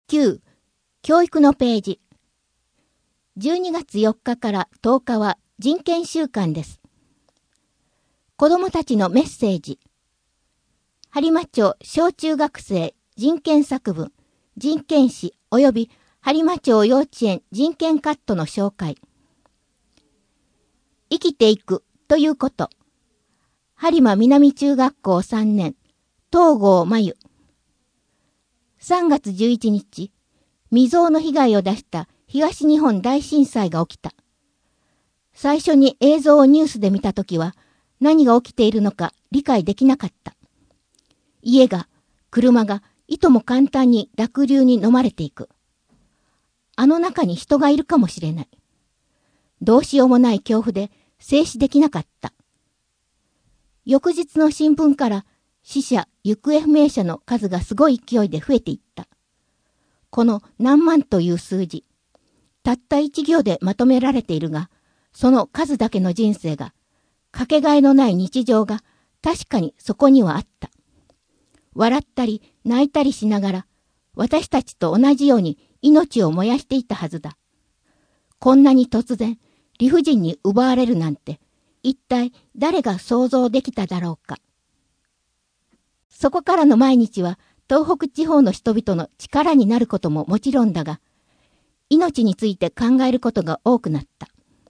9. 教育のページ。12月4日から10日は人権週間です。子どもたちのメッセージ。播磨町小中学生人権作文、人権史及び播磨町幼稚園人権カットの紹介。生きていくということ。播磨南中学校3年、東郷真由。3月11日、未曾有の被害を出した東日本大震災が起きた。最初に映像をニュースで見たときは何が起きているのか理解できなかった。家が、車がいとも簡単に濁流に飲まれていく。あの中に人がいるかもしれない。どうしようもない恐怖で静止できなかった。翌日の新聞から死者・行方不明者の数がすごい勢いで増えていった。この何万という数字、たった一行でまとめられているが、その数だけの人生が、かけがえのない日常が確かにそこにはあった。笑ったり泣いたりしながら、私たちと同じように命を燃やしていたはずだ。こんなに突然、理不尽に奪われるなんて、一体誰が想像できただろうか。そこからの毎日は東北地方の人々の力になることももちろんだが、命について考えることが多くなった。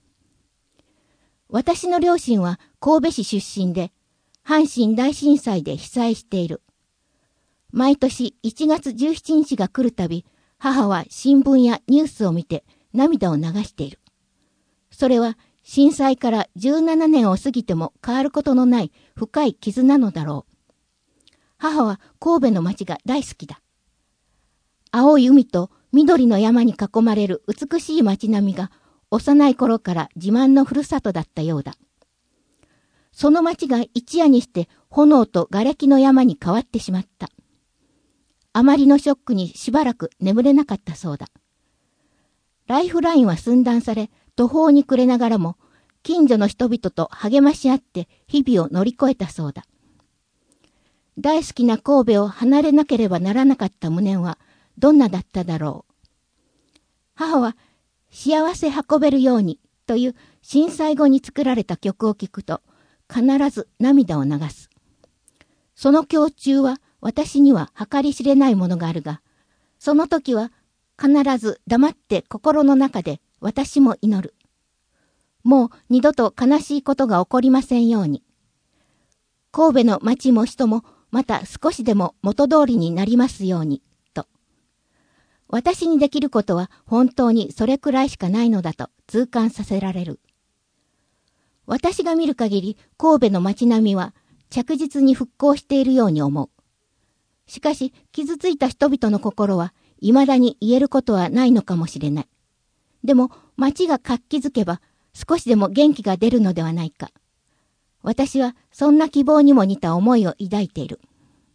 私の両親は神戸市出身で、阪神大震災で被災している。毎年1月17日が来るたび、母は新聞やニュースを見て涙を流している。それは震災から17年を過ぎても変わることのない深い傷なのだろう。母は神戸の町が大好きだ。青い海と緑の山に囲まれる美しい町並みが幼い頃から自慢のふるさとだったようだ。その町が一夜にして炎と瓦礫の山に変わってしまった。あまりのショックにしばらく眠れなかったそうだ。ライフラインは寸断され、途方に暮れながらも、近所の人々と励まし合って日々を乗り越えたそうだ。大好きな神戸を離れなければならなかった無念はどんなだっただろう。母は幸せ運べるようにという震災後に作られた曲を聴くと必ず涙を流す。その胸中は私には計り知れないものがあるが、その時は必ず黙って心の中で私も祈る。もう二度と悲しいことが起こりませんように。神戸の町も人もまた少しでも元通りになりますように、と。私にできることは本当にそれくらいしかないのだと痛感させられる。私が見る限り神戸の町並みは着実に復興しているように思う。しかし傷ついた人々の心は未だに言えることはないのかもしれない。でも町が活気づけば少しでも元気が出るのではないか。私はそんな希望にも似た思いを抱いている。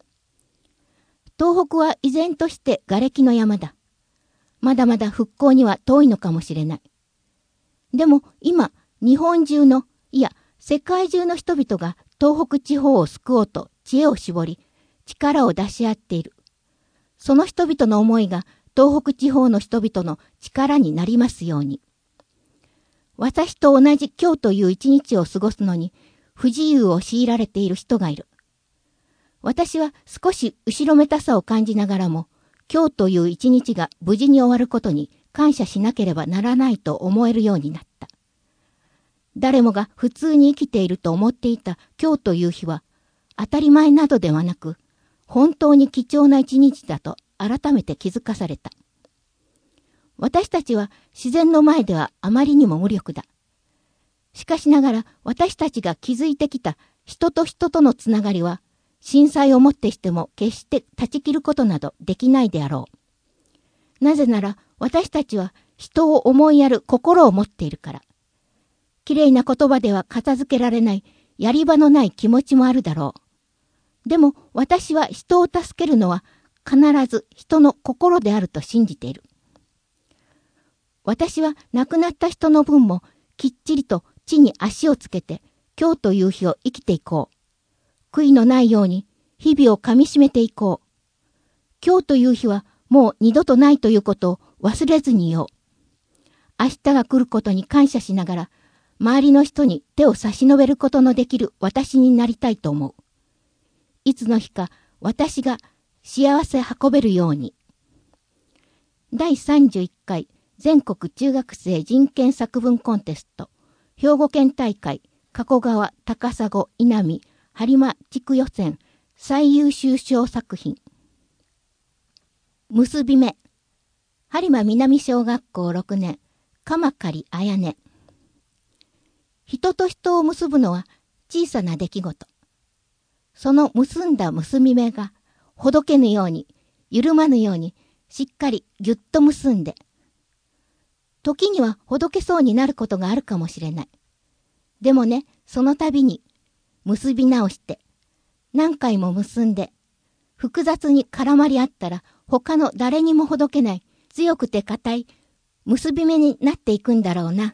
東北は依然として瓦礫の山だ。まだまだ復興には遠いのかもしれない。でも今、日本中の、いや世界中の人々が東北地方を救おうと知恵を絞り、力を出し合っている。その人々の思いが東北地方の人々の力になりますように。私と同じ今日という一日を過ごすのに、不自由を強いられている人がいる。私は少し後ろめたさを感じながらも、今日という一日が無事に終わることに感謝しなければならないと思えるようになった。誰もが普通に生きていると思っていた今日という日は、当たり前などではなく、本当に貴重な一日だと改めて気づかされた。私たちは自然の前ではあまりにも無力だ。しかしながら私たちが築いてきた人と人とのつながりは、震災をもってしても決して断ち切ることなどできないであろう。なぜなら私たちは人を思いやる心を持っているから。きれいな言葉では片付けられないやり場のない気持ちもあるだろう。でも私は人を助けるのは必ず人の心であると信じている。私は亡くなった人の分もきっちりと地に足をつけて今日という日を生きていこう。悔いのないように日々をかみしめていこう。今日という日はもう二度とないということを忘れずにいよう。明日が来ることに感謝しながら、周りの人に手を差し伸べることのできる私になりたいと思う。いつの日か私が幸せ運べるように。第31回全国中学生人権作文コンテスト、兵庫県大会、加古川、高砂、稲見、播磨地区予選、最優秀賞作品。結び目。播磨南小学校6年、鎌刈彩音。人と人を結ぶのは小さな出来事。その結んだ結び目が、ほどけぬように、緩まぬように、しっかりぎゅっと結んで。時にはほどけそうになることがあるかもしれない。でもね、その度に、結び直して、何回も結んで、複雑に絡まり合ったら、他の誰にもほどけない、強くて固い、結び目になっていくんだろうな。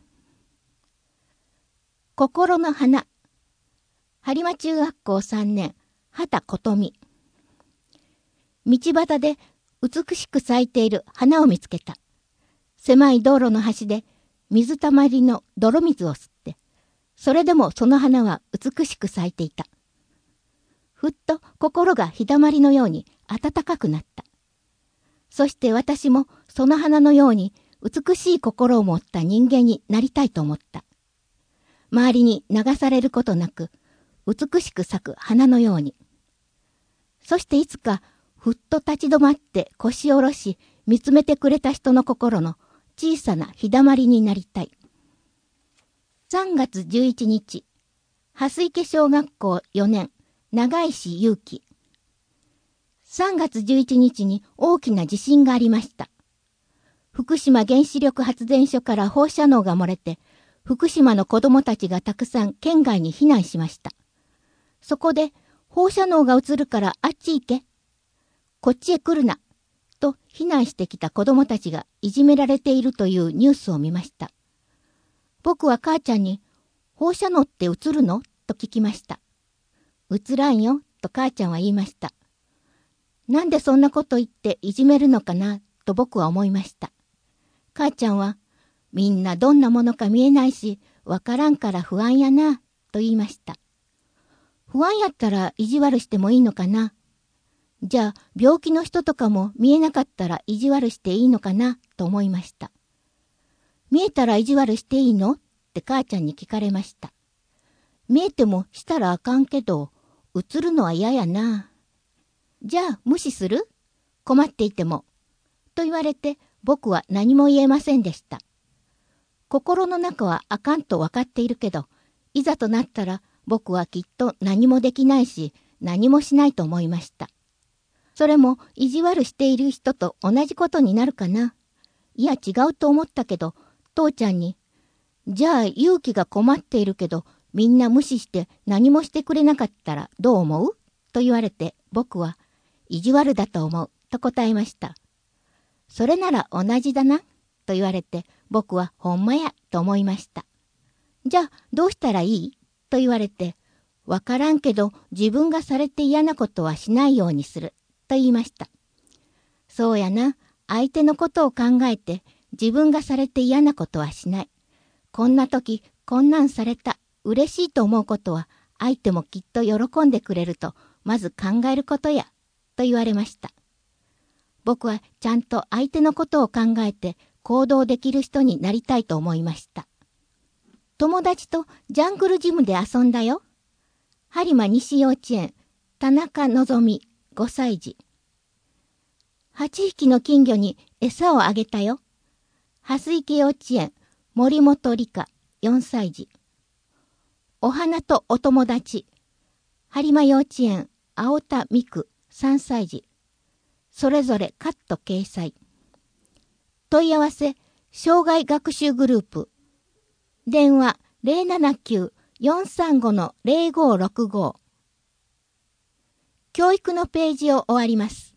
心の花。播磨中学校3年、畑琴美。道端で美しく咲いている花を見つけた。狭い道路の端で水たまりの泥水を吸って、それでもその花は美しく咲いていた。ふっと心が日だまりのように暖かくなった。そして私もその花のように美しい心を持った人間になりたいと思った。周りに流されることなく、美しく咲く花のように。そしていつか、ふっと立ち止まって腰を下ろし、見つめてくれた人の心の小さな日だまりになりたい。3月11日、蓮池小学校4年、長石祐樹。3月11日に大きな地震がありました。福島原子力発電所から放射能が漏れて、福島の子供たちがたくさん県外に避難しました。そこで、放射能が移るからあっち行け。こっちへ来るな。と避難してきた子供たちがいじめられているというニュースを見ました。僕は母ちゃんに、放射能って移るのと聞きました。移らんよ、と母ちゃんは言いました。なんでそんなこと言っていじめるのかな、と僕は思いました。母ちゃんは、みんなどんなものか見えないし、わからんから不安やな、と言いました。不安やったら意地悪してもいいのかな。じゃあ、病気の人とかも見えなかったら意地悪していいのかな、と思いました。見えたら意地悪していいのって母ちゃんに聞かれました。見えてもしたらあかんけど、映るのは嫌やな。じゃあ、無視する？困っていても。と言われて、僕は何も言えませんでした。心の中はあかんと分かっているけど、いざとなったら僕はきっと何もできないし、何もしないと思いました。それも意地悪している人と同じことになるかな。いや違うと思ったけど、父ちゃんに、じゃあ勇気が困っているけど、みんな無視して何もしてくれなかったらどう思う？と言われて、僕は意地悪だと思うと答えました。それなら同じだなと言われて、僕はほんまやと思いました。じゃあどうしたらいい？と言われて、わからんけど自分がされて嫌なことはしないようにすると言いました。そうやな、相手のことを考えて自分がされて嫌なことはしない。こんな時こんなんされた、嬉しいと思うことは相手もきっと喜んでくれるとまず考えることやと言われました。僕はちゃんと相手のことを考えて行動できる人になりたいと思いました。友達とジャングルジムで遊んだよ。播磨西幼稚園、田中のぞみ、5歳児。8匹の金魚に餌をあげたよ。蓮池幼稚園、森本理香、4歳児。お花とお友達。播磨幼稚園、青田美久、3歳児。それぞれカット掲載。問い合わせ、障害学習グループ。電話 079-435-0565。教育のページを終わります。